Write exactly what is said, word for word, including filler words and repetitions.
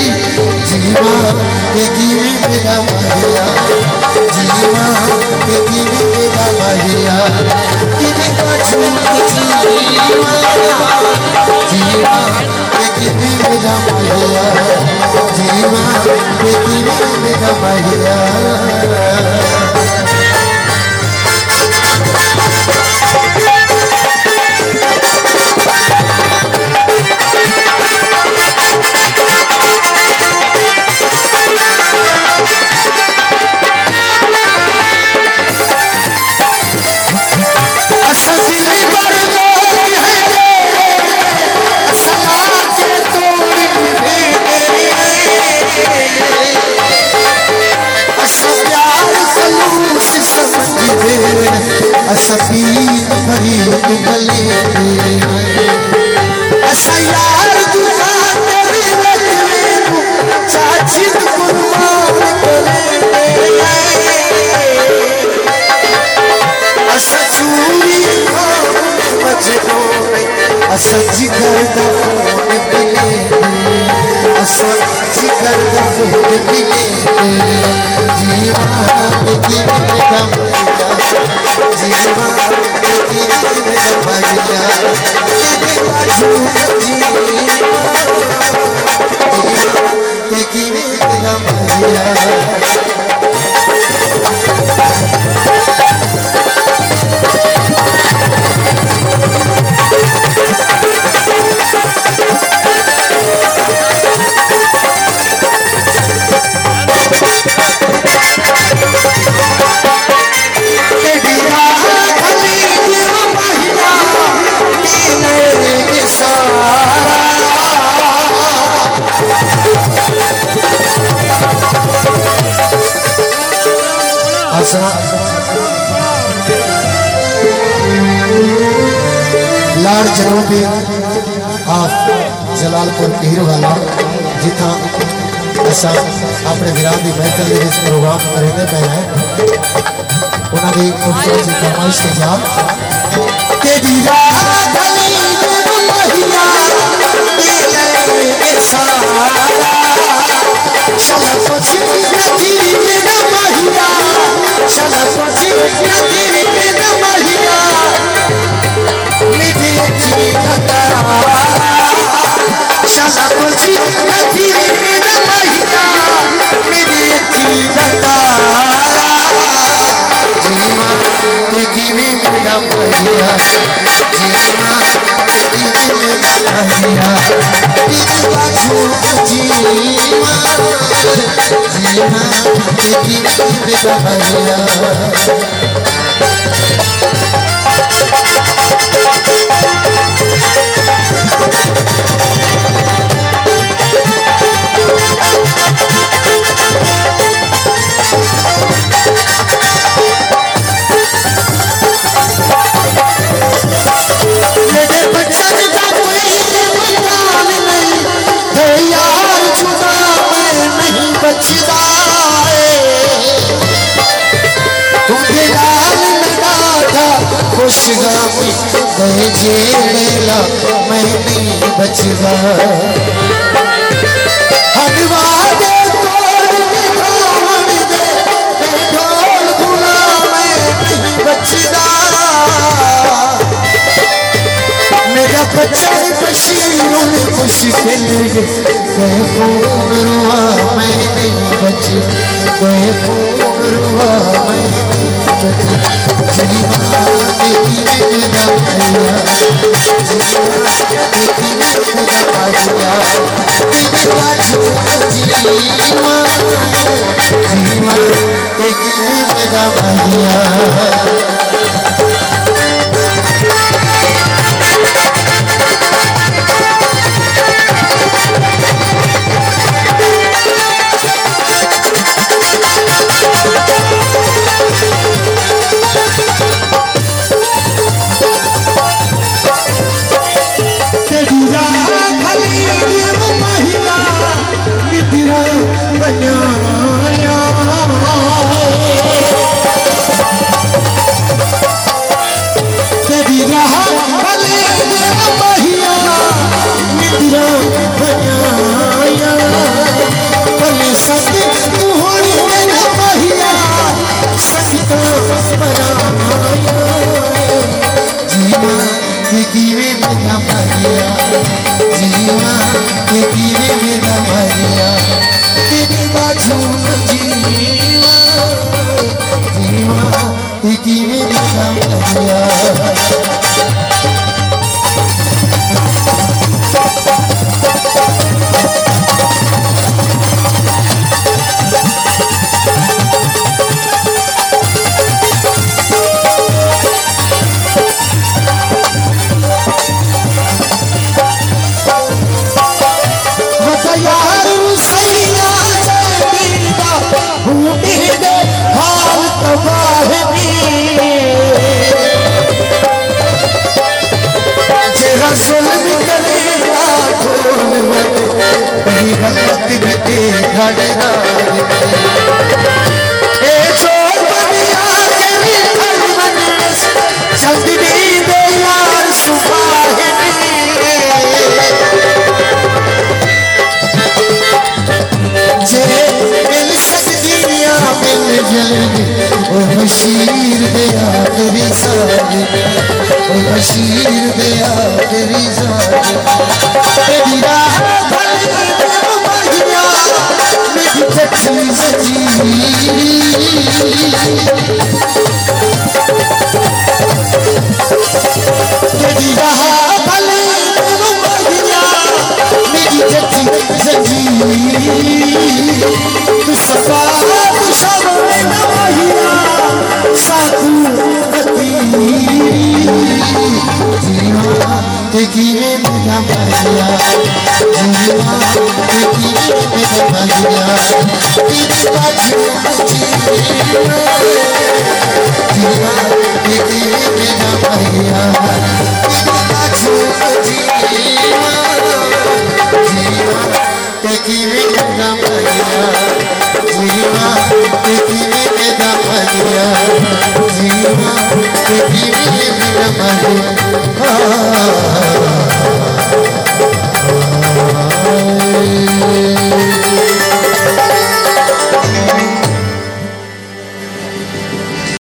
जीवा बेगी मेरा माहिया जीवा बेगी मेरा माहिया किने बाजू जीवा जीवा बेगी मेरा माहिया जीवा बेगी मेरा माहिया असफीद भरी गले असा यार दुआ तेरी लगने को चाचित कुर्बान करे असा चूरी मजनो असा जिगर दा फोन मिले असा जिगर दा फोन मिले जीवा बेगी मेरा माहिया जीवा बेगी मेरा माहिया किने बाजू जीवा बेगी मेरा माहिया लाड़ जनूबी आप जलालपुर पीर वाला जिथा असा अपने विराम की महफिल के प्रोग्राम करने पे है उन्होंने खूबसूरत सी फरमाइश के जा तेरी रात महिया चला पछी तेरी मेरा महिया चला पछी तेरी मेरा महिया निधि जीता चला पछी तेरी मेरा महिया निधि जीता जीवा बेगी मेरा महिया जीवा बेगी मेरा महिया तेरी बाजू जीवा जीवा बेगी मेरा महिया खुशगामी गए जेला मैं नहीं बचगा हरवादे तोड़ निभावन दे ढोल भुला मैं नहीं बचगा मेरा बच्चा बशीरों में मुश्किल गए खून रुआ मैं नहीं बच गए खून रुआ मैं नहीं बच जीवा बेगी मेरा माहिया जीवा बेगी मेरा माहिया तेरी बाजू जीवा जीवा बेगी मेरा माहिया कहीं गलत बीते घड़दार ए चोर बनिया तेरी हरमन चंदनी दे यार सुभाहिनी जे मिल सकदिया मिल जलगी ओ बशीर दे आखिरी साल ओ बशीर दे आखिरी साल तेरी राह भली महिया मेरी कच्ची सजी तेरी राह भली महिया मेरी कच्ची सजी तू सफा तू शर्म महिया साकू बती जीवा देखी मेरा भैया जीवा देखी मेरा भैया तेरी बाजू जीवा जीवा देखी मेरा भैया तेरी बाजू जीवा जीवा देखी मेरा भैया जीवा देखी मेरा भैया जीवा देखी मेरा भैया